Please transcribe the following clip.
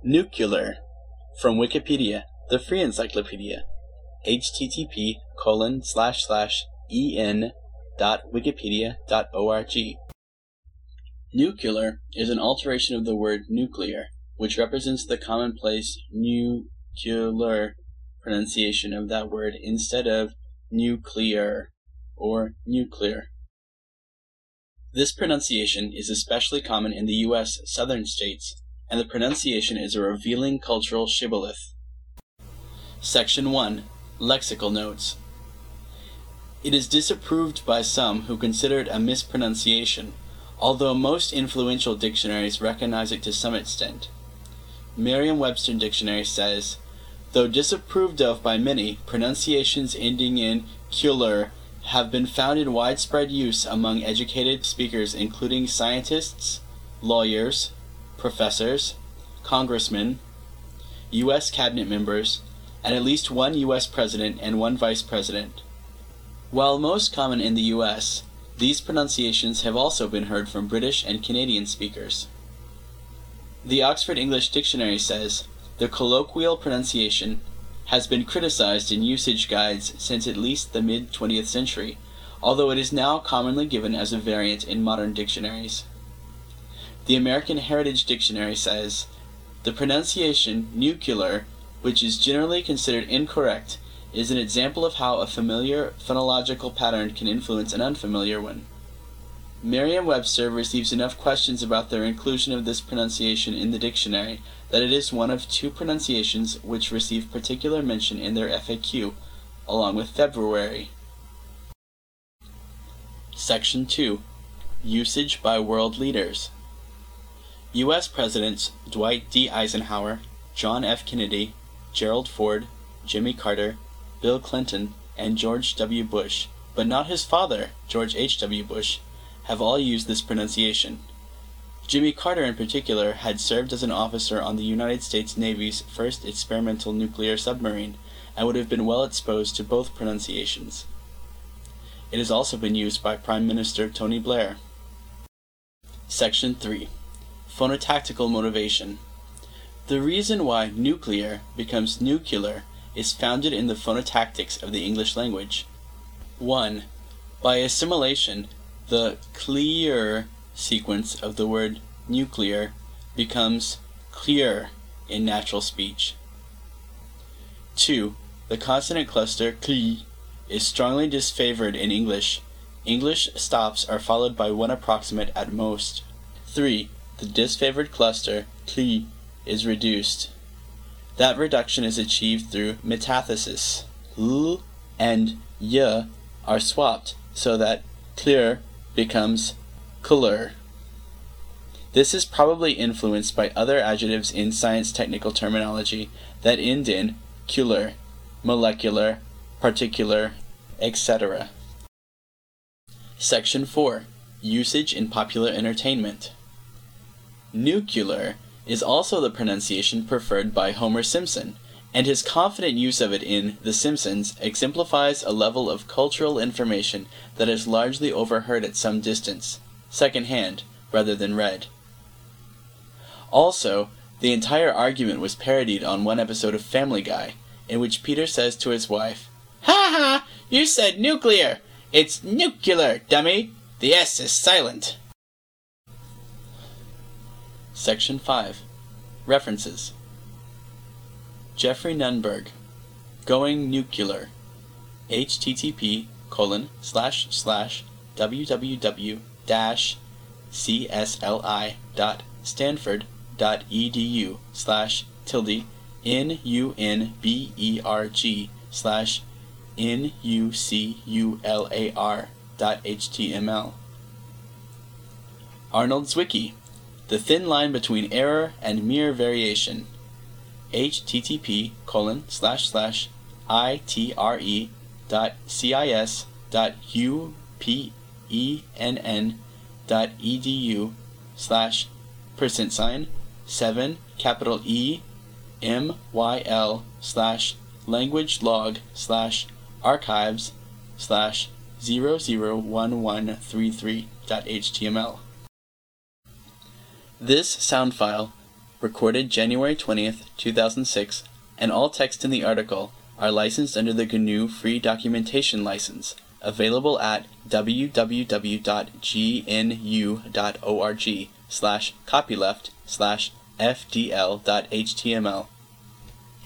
Nuclear. From Wikipedia, the free encyclopedia. http://en.wikipedia.org. Nuclear is an alteration of the word nuclear, which represents the commonplace nuclear pronunciation of that word instead of nuclear or nuclear. This pronunciation is especially common in the U.S. southern states, and the pronunciation is a revealing cultural shibboleth. Section 1. Lexical Notes. It is disapproved by some who consider it a mispronunciation, although most influential dictionaries recognize it to some extent. Merriam-Webster Dictionary says, though disapproved of by many, pronunciations ending in "cular" have been found in widespread use among educated speakers including scientists, lawyers, professors, congressmen, U.S. cabinet members, and at least one U.S. president and one vice president. While most common in the U.S., these pronunciations have also been heard from British and Canadian speakers. The Oxford English Dictionary says, the colloquial pronunciation has been criticized in usage guides since at least the mid-20th century, although it is now commonly given as a variant in modern dictionaries. The American Heritage Dictionary says, the pronunciation nuclear, which is generally considered incorrect, is an example of how a familiar phonological pattern can influence an unfamiliar one. Merriam-Webster receives enough questions about their inclusion of this pronunciation in the dictionary that it is one of two pronunciations which receive particular mention in their FAQ, along with February. Section 2. Usage by world leaders. U.S. Presidents Dwight D. Eisenhower, John F. Kennedy, Gerald Ford, Jimmy Carter, Bill Clinton, and George W. Bush, but not his father, George H.W. Bush, have all used this pronunciation. Jimmy Carter in particular had served as an officer on the United States Navy's first experimental nuclear submarine and would have been well exposed to both pronunciations. It has also been used by Prime Minister Tony Blair. Section 3. Phonotactical motivation. The reason why nuclear becomes nuclear is founded in the phonotactics of the English language. 1. By assimilation, the clear sequence of the word nuclear becomes clear in natural speech. 2. The consonant cluster cl is strongly disfavored in English. English stops are followed by one approximate at most. 3. The disfavored cluster cl is reduced. That reduction is achieved through metathesis. L and y are swapped so that clear becomes clear. This is probably influenced by other adjectives in science technical terminology that end in cular, molecular, particular, etc. Section 4. Usage in popular entertainment. Nuclear is also the pronunciation preferred by Homer Simpson, and his confident use of it in The Simpsons exemplifies a level of cultural information that is largely overheard at some distance, second-hand rather than read. Also, the entire argument was parodied on one episode of Family Guy, in which Peter says to his wife, "Ha ha! You said nuclear! It's nuclear, dummy! The S is silent!" Section 5. References. Jeffrey Nunberg, Going Nuclear, http://www.cslI.stanford.edu/tilde/nucular.html. Arnold's Wiki, The Thin Line Between Error and Mere Variation, http://ITRE.CIS.UPENN.EDU/%capital E-MYL/languagelog/archives/001133.html. This sound file recorded January 20th, 2006, and all text in the article are licensed under the GNU Free Documentation License, available at www.gnu.org/copyleft/fdl.html.